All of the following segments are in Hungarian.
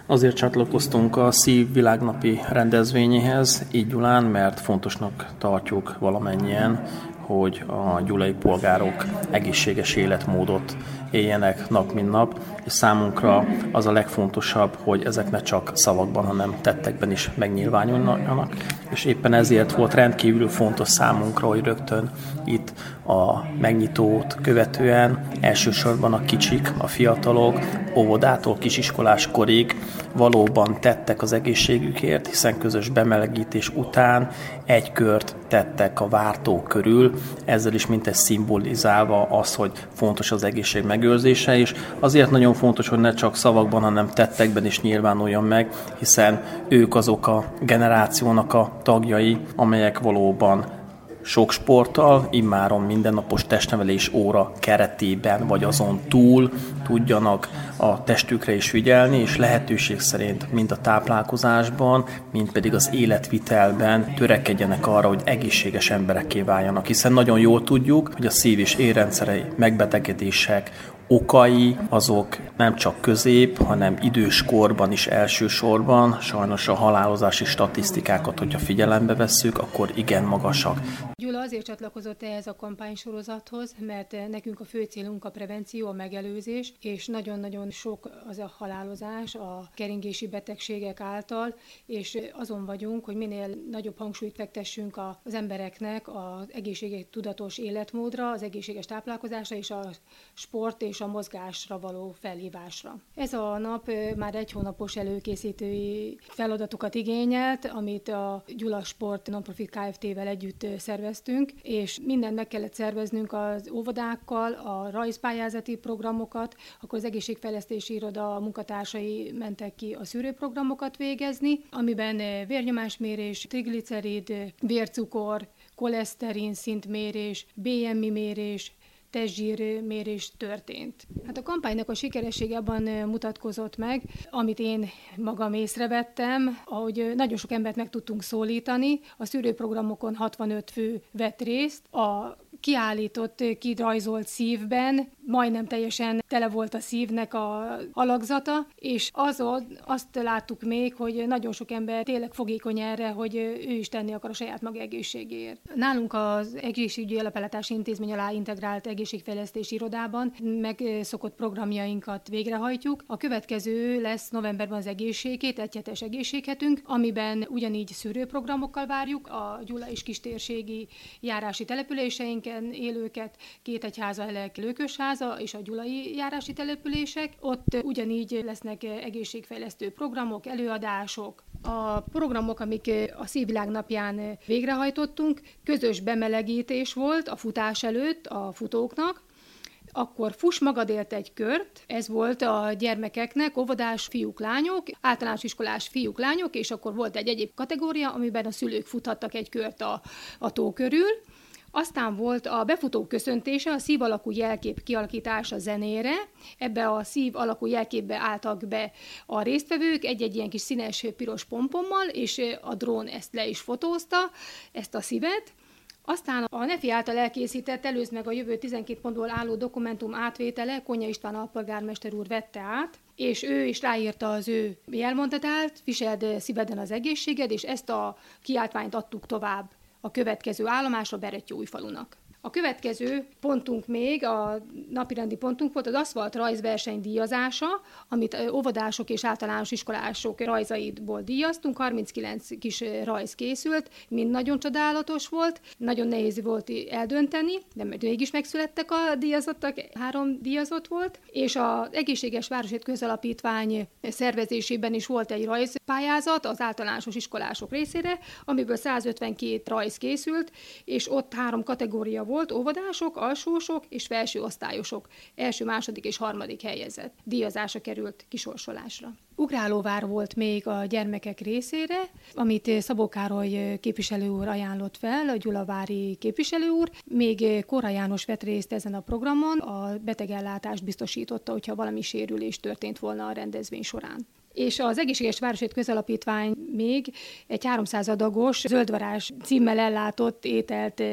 Azért csatlakoztunk a Szív világnapi rendezvényéhez, így Gyulán, mert fontosnak tartjuk valamennyien, hogy a gyulai polgárok egészséges életmódot éljenek nap mint nap, és számunkra az a legfontosabb, hogy ezek ne csak szavakban, hanem tettekben is megnyilvánuljanak, és éppen ezért volt rendkívül fontos számunkra, hogy rögtön itt a megnyitót követően elsősorban a kicsik, a fiatalok, óvodától kisiskolás korig valóban tettek az egészségükért, hiszen közös bemelegítés után egy kört tettek a vártó körül, ezzel is mintegy szimbolizálva az, hogy fontos az egészség megőrzése, és azért nagyon fontos, hogy ne csak szavakban, hanem tettekben is nyilvánuljon meg, hiszen ők azok a generációnak a tagjai, amelyek valóban sok sporttal, immáron mindennapos testnevelés óra keretében, vagy azon túl tudjanak a testükre is figyelni, és lehetőség szerint mind a táplálkozásban, mind pedig az életvitelben törekedjenek arra, hogy egészséges emberekké váljanak, hiszen nagyon jól tudjuk, hogy a szív- és érrendszeri megbetegedések okai azok nem csak közép, hanem időskorban is elsősorban. Sajnos a halálozási statisztikákat, hogyha figyelembe vesszük, akkor igen magasak. Gyula azért csatlakozott ehhez a kampánysorozathoz, mert nekünk a fő célunk a prevenció, a megelőzés, és nagyon-nagyon sok az a halálozás a keringési betegségek által, és azon vagyunk, hogy minél nagyobb hangsúlyt fektessünk az embereknek az egészséges tudatos életmódra, az egészséges táplálkozásra és a sport és a mozgásra való felhívásra. Ez a nap már egy hónapos előkészítői feladatokat igényelt, amit a Gyula Sport Nonprofit Kft-vel együtt szerveztünk, és mindent meg kellett szerveznünk az óvodákkal, a rajzpályázati programokat, akkor az egészségfejlesztési iroda munkatársai mentek ki a szűrőprogramokat végezni, amiben vérnyomásmérés, triglicerid, vércukor, koleszterin szintmérés, BMI mérés, testzsírmérés történt. Hát a kampánynak a sikeressége abban mutatkozott meg, amit én magam észrevettem, ahogy nagyon sok embert meg tudtunk szólítani. A szűrőprogramokon 65 fő vett részt, a kiállított, kirajzolt szívben majdnem teljesen tele volt a szívnek a alakzata, és azt láttuk még, hogy nagyon sok ember tényleg fogékony erre, hogy ő is tenni akar a saját maga egészségéért. Nálunk az Egészségügyi Alapellátási Intézmény alá integrált egészségfejlesztési irodában megszokott programjainkat végrehajtjuk. A következő lesz novemberben az egészségét, egyhetes egészséghetünk, amiben ugyanígy szűrőprogramokkal várjuk a Gyula és kistérségi járási településeinken élőket, két egyháza, Elek, Lőkösháza és a gyulai járási települések. Ott ugyanígy lesznek egészségfejlesztő programok, előadások. A programok, amik a Szívvilág napján végrehajtottunk, közös bemelegítés volt a futás előtt a futóknak, akkor fuss magadért egy kört, ez volt a gyermekeknek, óvodás fiúk-lányok, általános iskolás fiúk-lányok, és akkor volt egy egyéb kategória, amiben a szülők futhattak egy kört a tó körül. Aztán volt a befutó köszöntése, a szív alakú jelkép kialakítása zenére. Ebbe a szív alakú jelképbe álltak be a résztvevők egy-egy ilyen kis színes piros pompommal, és a drón ezt le is fotózta, ezt a szívet. Aztán a Nefi által elkészített Előzd meg a jövő 12 pontból álló dokumentum átvétele Konya István alpolgármester úr vette át, és ő is ráírta az ő jelmondatát, viseld szíveden az egészséged, és ezt a kiáltványt adtuk tovább a következő állomásra, Berettyóújfalunak. A következő pontunk még, a napirendi pontunk volt az aszfalt rajzverseny díjazása, amit óvodások és általános iskolások rajzaiból díjaztunk, 39 kis rajz készült, mind nagyon csodálatos volt, nagyon nehéz volt eldönteni, de mégis megszülettek a díjazottak, 3 díjazott volt, és az Egészséges Városért Közalapítvány szervezésében is volt egy rajzpályázat az általános iskolások részére, amiből 152 rajz készült, és ott 3 kategória volt, óvodások, alsósok és felső osztályosok, első, második és harmadik helyezett díjazása került kisorsolásra. Ugrálóvár volt még a gyermekek részére, amit Szabó Károly képviselő úr ajánlott fel, a gyulavári képviselő úr. Még Kóra János vett részt ezen a programon, a betegellátást biztosította, hogyha valami sérülés történt volna a rendezvény során. És az Egészséges Városért Közalapítvány még egy 300 adagos zöldvarázs címmel ellátott ételt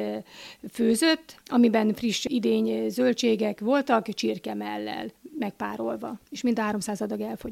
főzött, amiben friss idény zöldségek voltak, csirkemellel megpárolva, és mind a 300 adag elfogyott.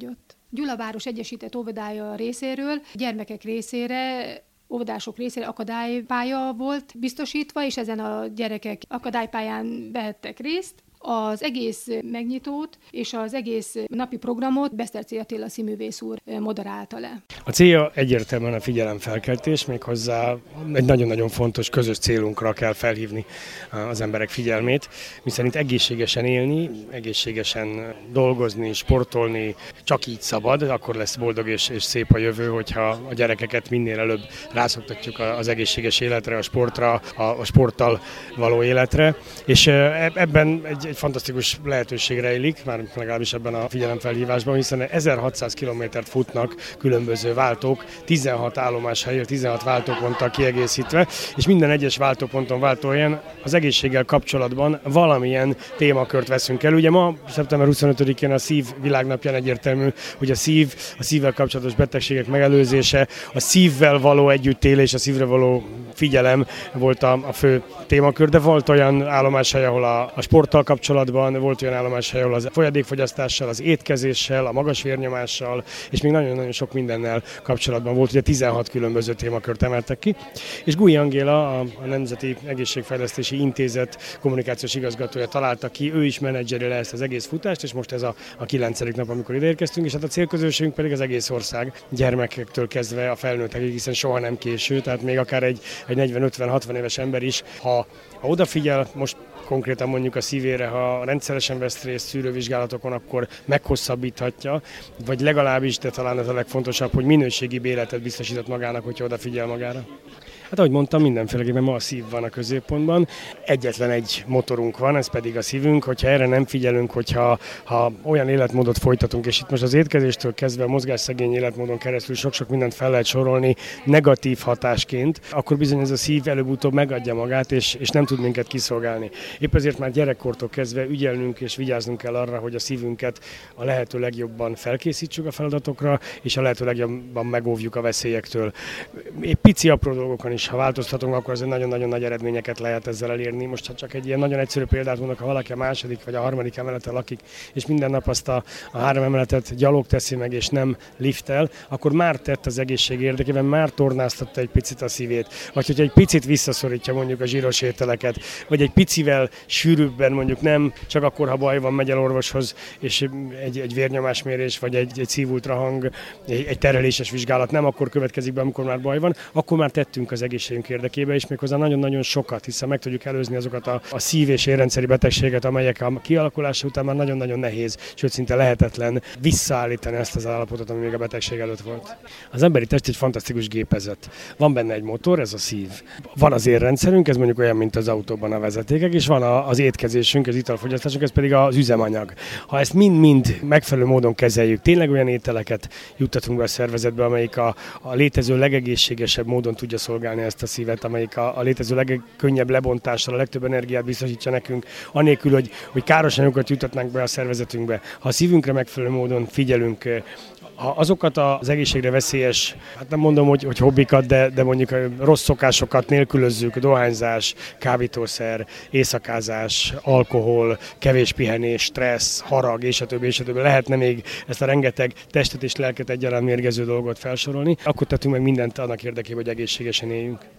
Gyulaváros Egyesített Óvodája részéről gyermekek részére, óvodások részére akadálypálya volt biztosítva, és ezen a gyerekek akadálypályán vehettek részt. Az egész megnyitót és az egész napi programot Beszterczy Attila színművész úr moderálta le. A célja egyértelműen a figyelemfelkeltés, méghozzá egy nagyon-nagyon fontos közös célunkra kell felhívni az emberek figyelmét, miszerint egészségesen élni, egészségesen dolgozni, sportolni, csak így szabad, akkor lesz boldog és szép a jövő, hogyha a gyerekeket minél előbb rászoktatjuk az egészséges életre, a sportra, a sporttal való életre, és ebben egy fantasztikus lehetőség rejlik, már legalábbis ebben a figyelemfelhívásban, hiszen 1600 kilométert futnak különböző váltók, 16 állomáshelyről, 16 váltóponttal kiegészítve, és minden egyes váltóponton váltóhelyen az egészséggel kapcsolatban valamilyen témakört veszünk el. Ugye ma, szeptember 25-én a szív világnapján egyértelmű, hogy a szívvel kapcsolatos betegségek megelőzése, a szívvel való együttélés, a szívre való figyelem volt a fő témakör, de volt olyan állomáshely, ahol a sporttal kapcsolatban, volt olyan állomáshely, ahol az folyadékfogyasztással, az étkezéssel, a magas vérnyomással, és még nagyon-nagyon sok mindennel kapcsolatban volt, ugye 16 különböző témakört emeltek ki. És Guy Angéla, a Nemzeti Egészségfejlesztési Intézet kommunikációs igazgatója találta ki, ő is menedzseri le ezt az egész futást, és most ez a 9. nap, amikor ideérkeztünk, és hát a célközönségünk pedig az egész ország, gyermekektől kezdve a felnőttekig, hiszen soha nem késő, tehát még akár egy 40-50-60 éves ember is, ha odafigyel, most konkrétan mondjuk a szívére, ha rendszeresen vesz részt szűrővizsgálatokon, akkor meghosszabbíthatja, vagy legalábbis, de talán ez a legfontosabb, hogy minőségi életet biztosított magának, hogyha odafigyel magára. Hát ahogy mondtam, mindenféleképpen ma a szív van a középpontban. Egyetlen egy motorunk van, ez pedig a szívünk, hogyha erre nem figyelünk, hogyha olyan életmódot folytatunk, és itt most az étkezéstől kezdve a mozgásszegény életmódon keresztül sok-sok mindent fel lehet sorolni negatív hatásként, akkor bizony ez a szív előbb-utóbb megadja magát, és nem tud minket kiszolgálni. Épp ezért már gyerekkortól kezdve ügyelnünk és vigyáznunk kell arra, hogy a szívünket a lehető legjobban felkészítsük a feladatokra, és a lehető legjobban megóvjuk a veszélyektől. Épp pici apró dolgokon is, ha változtatunk, akkor azért nagyon-nagyon nagy eredményeket lehet ezzel elérni. Most ha csak egy ilyen nagyon egyszerű példát mondok, ha valaki a második vagy a harmadik emeleten lakik, és minden nap azt a 3 emeletet gyalog teszi meg, és nem liftel, akkor már tett az egészség érdekében, már tornáztatta egy picit a szívét. Vagy hogyha egy picit visszaszorítja mondjuk a zsíros ételeket, vagy egy picivel sűrűbben, mondjuk nem csak akkor, ha baj van, megy el orvoshoz, és egy vérnyomásmérés, vagy egy szívultrahang, egy tereléses vizsgálat nem akkor következik be, amikor már baj van, akkor már tettünk az egészségünk érdekében, és méghozzá nagyon-nagyon sokat, hiszen meg tudjuk előzni azokat a szív- és érrendszeri betegséget, amelyek a kialakulása után már nagyon-nagyon nehéz, sőt szinte lehetetlen visszaállítani ezt az állapotot, ami még a betegség előtt volt. Az emberi test egy fantasztikus gépezet. Van benne egy motor, ez a szív. Van az érrendszerünk, ez mondjuk olyan, mint az autóban a vezetékek, és van az étkezésünk, az italfogyasztásunk, ez pedig az üzemanyag. Ha ezt mind-mind megfelelő módon kezeljük, tényleg olyan ételeket juttatunk be a szervezetbe, amelyik a létező legegészségesebb módon tudja szolgálni ezt a szívet, amelyik a létező legkönnyebb lebontással a legtöbb energiát biztosítja nekünk, anélkül, hogy káros anyagokat juttatnánk be a szervezetünkbe. Ha a szívünkre megfelelő módon figyelünk, ha azokat az egészségre veszélyes, hát nem mondom, hogy hobbikat, de mondjuk rossz szokásokat nélkülözzük, dohányzás, kábítószer, éjszakázás, alkohol, kevés pihenés, stressz, harag, és a többi, lehetne még ezt a rengeteg testet és lelket egyaránt mérgező dolgot felsorolni, akkor tettünk meg mindent annak érdekében, hogy egészségesen éljünk.